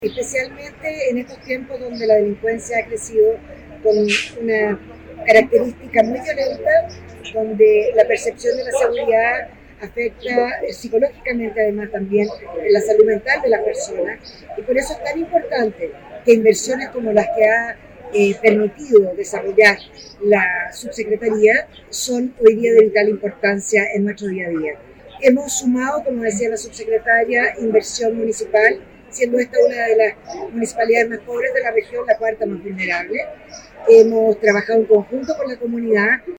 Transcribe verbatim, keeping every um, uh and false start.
Especialmente en estos tiempos donde la delincuencia ha crecido con una característica muy violenta, donde la percepción de la seguridad afecta psicológicamente además también la salud mental de las personas, y por eso es tan importante que inversiones como las que ha eh, permitido desarrollar la subsecretaría son hoy día de vital importancia en nuestro día a día. Hemos sumado, como decía la subsecretaria, inversión municipal, siendo esta una de las municipalidades más pobres de la región, la cuarta más vulnerable. Hemos trabajado en conjunto con la comunidad